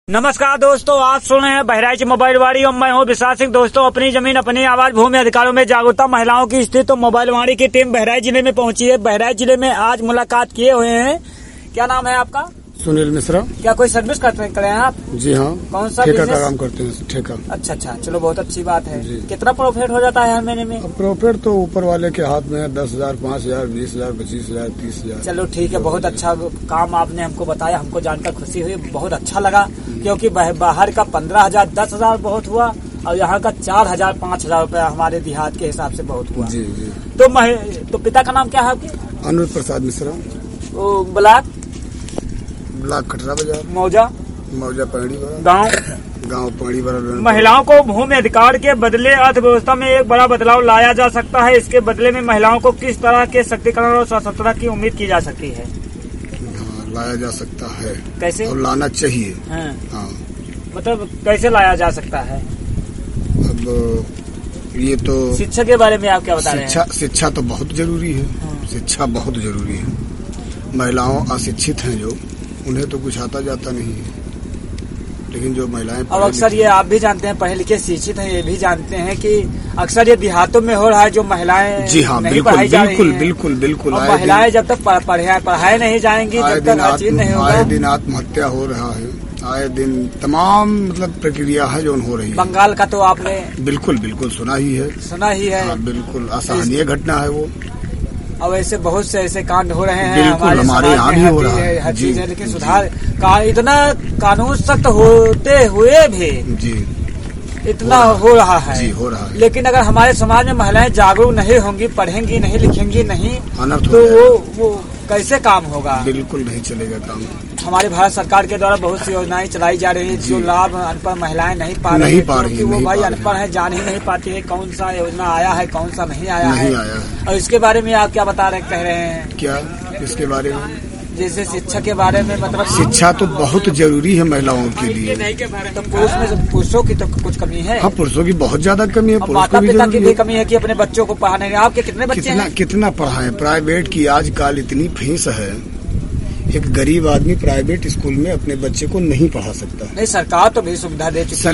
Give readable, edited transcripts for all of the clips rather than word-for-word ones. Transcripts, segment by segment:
नमस्कार दोस्तों, आप सुन रहे हैं बहराइच मोबाइल वाणी और मैं हूं विशाल सिंह। दोस्तों, अपनी जमीन अपनी आवाज भूमि अधिकारों में जागरूकता महिलाओं की स्थिति तो मोबाइल वाणी की टीम बहराइच जिले में पहुंची है। बहराइच जिले में आज मुलाकात किए हुए हैं। क्या नाम है आपका? सुनील मिश्रा। क्या कोई सर्विस करते हैं आप? जी हाँ। कौन सा ठेका का काम करते हैं? ठेका। अच्छा, चलो बहुत अच्छी बात है। कितना प्रॉफिट हो जाता है हर महीने में? प्रॉफिट तो ऊपर वाले के हाथ में है। 10,000, 5,000, 20,000, 25,000, 30,000। चलो ठीक है, बहुत अच्छा काम आपने हमको बताया, हमको जानकर खुशी हुई, बहुत अच्छा लगा। क्योंकि बाहर का 15,000, 10,000 बहुत हुआ और यहाँ का 4,000, 5,000 रूपया हमारे देहात के हिसाब से बहुत हुआ। जी जी। तो पिता का नाम क्या है आपके? अनुज प्रसाद मिश्रा। ब्लॉक कटरा बाजार, मौजा पहाड़ी गाँव पहाड़ी बाजार। महिलाओं को भूमि अधिकार के बदले अर्थव्यवस्था में एक बड़ा बदलाव लाया जा सकता है। इसके बदले में महिलाओं को किस तरह के सशक्तिकरण और स्वतंत्रता की उम्मीद की जा सकती है? लाया जा सकता है। कैसे? और लाना चाहिए। हाँ। मतलब कैसे लाया जा सकता है? अब ये तो शिक्षा के बारे में आप क्या बता रहे हैं? शिक्षा तो बहुत जरूरी है। शिक्षा बहुत जरूरी है। महिलाओं अशिक्षित हैं जो, उन्हें तो कुछ आता जाता नहीं है। लेकिन जो महिलाएं अब अक्सर ये आप भी जानते हैं, पढ़े लिखे शिक्षित हैं, ये भी जानते हैं कि अक्सर ये देहातों में हो रहा है जो महिलाएं जी हाँ नहीं पढ़ाई जा रही हैं। बिल्कुल। महिलाएं जब तक पढ़ाई नहीं जाएंगी, जब तक हर चीज नहीं होगा। आए दिन आत्महत्या हो रहा है, आए दिन तमाम मतलब प्रक्रिया है जो हो रही है। बंगाल का तो आपने बिल्कुल सुना ही है। बिल्कुल असहनीय घटना है वो। अब ऐसे बहुत से ऐसे कांड हो रहे हैं हमारे यहाँ भी हो रहा है, हर चीज है। लेकिन सुधार का इतना कानून सख्त होते हुए भी जी इतना हो रहा है। लेकिन अगर हमारे समाज में महिलाएं जागरूक नहीं होंगी, पढ़ेंगी नहीं, लिखेंगी नहीं, तो वो कैसे काम होगा? बिल्कुल नहीं चलेगा काम। हमारी भारत सरकार के द्वारा बहुत सी योजनाएं चलाई जा रही है जो लाभ अनपढ़ महिलाएं नहीं पा रही है। वो भाई अनपढ़ है, जान ही नहीं पाती है कौन सा योजना आया है, कौन सा नहीं आया है। और इसके बारे में आप क्या कह रहे हैं? क्या इसके बारे में? जैसे शिक्षा के बारे में, मतलब शिक्षा तो बहुत जरूरी है महिलाओं के लिए। तो पुरुषों की तो कुछ कमी है? हाँ, पुरुषों की बहुत ज्यादा कमी है। माता पिता की भी कमी है कि अपने बच्चों को पढ़ाने। आपके कितने बच्चे हैं? कितना पढ़ाएं? प्राइवेट की आजकल इतनी फीस है, एक गरीब आदमी प्राइवेट स्कूल में अपने बच्चे को नहीं पढ़ा सकता। नहीं, सरकार तो भी सुविधा दे चुकी है।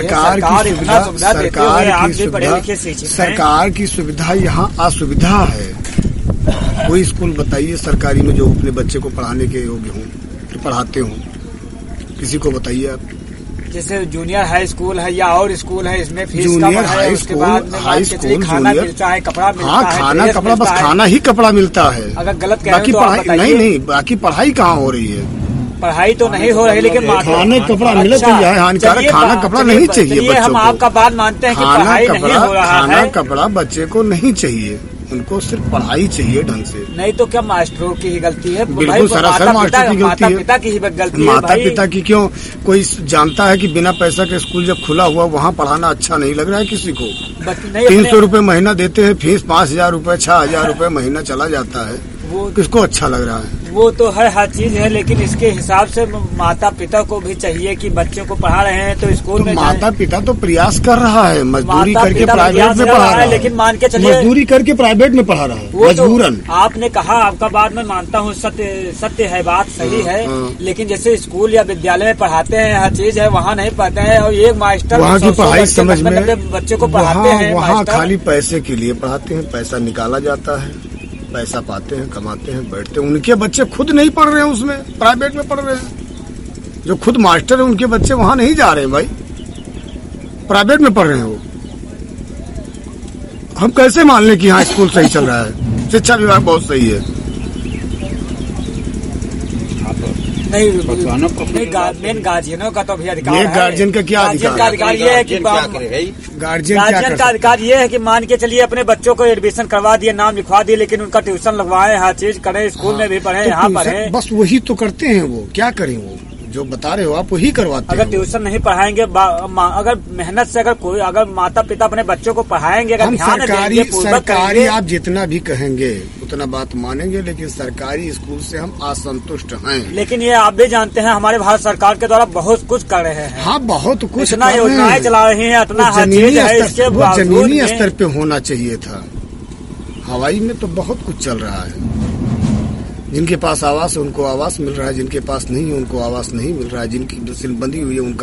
सरकार की सुविधा यहाँ असुविधा है। कोई स्कूल बताइए सरकारी में जो अपने बच्चे को पढ़ाने के योग्य हो, तो पढ़ाते हो? किसी को बताइए आप। जैसे जूनियर हाई स्कूल है या और स्कूल है, इसमें फीस जूनियर हाई स्कूल खाना मिलता है, कपड़ा मिलता है। हाँ, खाना कपड़ा, बस खाना ही कपड़ा मिलता है। अगर गलत कह बाकी पढ़ाई नहीं, बाकी पढ़ाई कहाँ हो रही है? पढ़ाई तो नहीं हो रही, लेकिन खाने कपड़ा मिले तो यह हानिकारक। खाना कपड़ा नहीं चाहिए। हम आपका बात मानते हैं कि पढ़ाई नहीं हो रहा है। खाना कपड़ा बच्चे को नहीं चाहिए, उनको सिर्फ पढ़ाई चाहिए ढंग से। नहीं तो क्या मास्टरों की ही गलती है? बिल्कुल सरासर मास्टर की गलती है। माता पिता की ही गलती है। माता पिता की क्यों? कोई जानता है कि बिना पैसा के स्कूल जब खुला हुआ वहाँ पढ़ाना अच्छा नहीं लग रहा है किसी को। 300 रुपए महीना देते हैं फीस, 5,000 रुपए, 6,000 रुपए महीना चला जाता है। वो किसको अच्छा लग रहा है? वो तो है, हर चीज है, लेकिन इसके हिसाब से माता पिता को भी चाहिए कि बच्चों को पढ़ा रहे हैं तो स्कूल में। माता पिता तो प्रयास कर रहा है, मजदूरी करके प्राइवेट में पढ़ा रहा है। लेकिन मान के चलिए, मजदूरी करके प्राइवेट में पढ़ा रहा है मजबूरन। आपने कहा, आपका बात मैं मानता हूँ, सत्य है, बात सही है। लेकिन जैसे स्कूल या विद्यालय में पढ़ाते हैं, हर चीज है, वहाँ नहीं पढ़ते हैं। और एक मास्टर वहाँ की पढ़ाई समझ में बच्चों को पढ़ाते हैं, वहाँ खाली पैसे के लिए पढ़ाते हैं। पैसा निकाला जाता है, पैसा पाते हैं, कमाते हैं, बैठते हैं। उनके बच्चे खुद नहीं पढ़ रहे हैं, उसमें प्राइवेट में पढ़ रहे हैं। जो खुद मास्टर है उनके बच्चे वहां नहीं जा रहे हैं भाई, प्राइवेट में पढ़ रहे हैं वो। हम कैसे मान लें कि यहाँ स्कूल सही चल रहा है, शिक्षा विभाग बहुत सही है? नहीं, मेन गार्जियनों का तो भी अधिकार है। गार्जियन का क्या अधिकार? ये है कि गार्जियन का अधिकार ये है कि मान के चलिए अपने बच्चों को एडमिशन करवा दिए, नाम लिखवा दिए, लेकिन उनका ट्यूशन लगवाएं, हर चीज करें, स्कूल में भी पढ़े, यहाँ पढ़े। बस वही तो करते हैं वो। क्या करें? वो जो बता रहे हो आप वही करवाते हैं। अगर ट्यूशन नहीं पढ़ाएंगे, अगर मेहनत से अगर माता पिता अपने बच्चों को पढ़ाएंगे, अगर सरकारी आप जितना भी कहेंगे उतना बात मानेंगे, लेकिन सरकारी स्कूल से हम असंतुष्ट हैं। लेकिन ये आप भी जानते हैं, हमारे भारत सरकार के द्वारा बहुत कुछ कर रहे हैं। हाँ, बहुत कुछ, इतना योजनाएं चला रही हैं, इतना जमीनी स्तर पे होना चाहिए था। हवाई में तो बहुत कुछ चल रहा है। जिनके पास आवास है उनको आवास मिल रहा है, जिनके पास नहीं है उनको आवास नहीं मिल रहा है, जिनकी सिलबंदी हुई है उनका